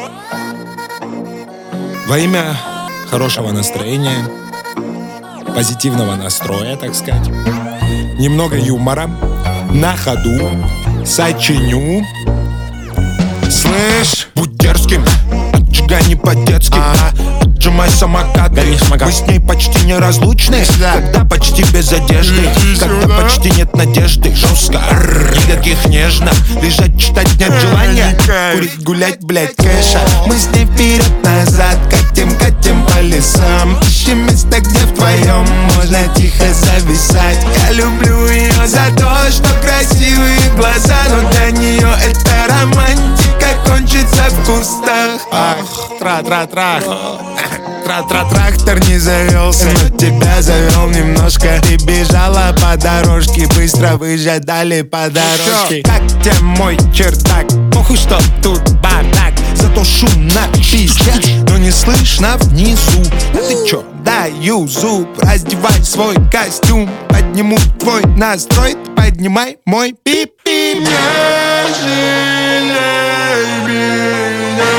Во имя хорошего настроения, позитивного настроя, так сказать, немного юмора, на ходу сочиню. Слышь, будь дерзким, отжигай не по-детски, отжимай самокат. Мы с ней почти неразлучны, когда почти без одежды, когда почти нет надежды. Жестко, никаких нежно, лежать, читать нет желания, курить, гулять, блять, кэша. Мы с ней вперед-назад катим по лесам, ищем место, где вдвоем можно тихо зависать. Я люблю ее за то, что красивые глаза, но для нее это романтика кончится в кустах. Ах, тра-тра-трах, тра-тра-трактор не завелся, но тебя завел немножко. Ты бежала по дорожке, быстро выжидали по дорожке. Как тебе мой чердак? Похуй, что тут бардак, зато шумно пиздец, но не слышно внизу. А ты чё? Даю зуб, раздевай свой костюм, подниму твой настрой, поднимай мой пип-пип. Не жалей меня,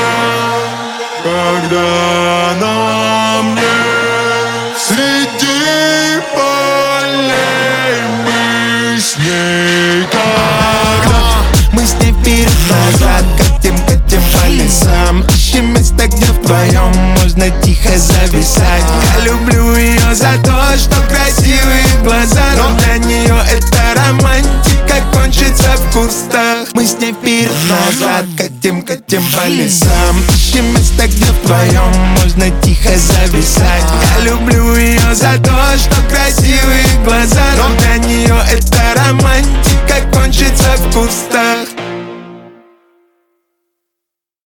когда на мне среди полей мы с ней когда. Мы с ней вперед-назад катим по лесам, ищем место, где вдвоем можно тихо зависать. Я люблю ее за то, что красивые глаза, но для нее это романтика кончится в кустах. Мы с ней вперед-назад катим по лесам, ищем место, где вдвоем можно тихо зависать. Я люблю ее за то, что красивые глаза, но для нее это романтика кончится в кустах.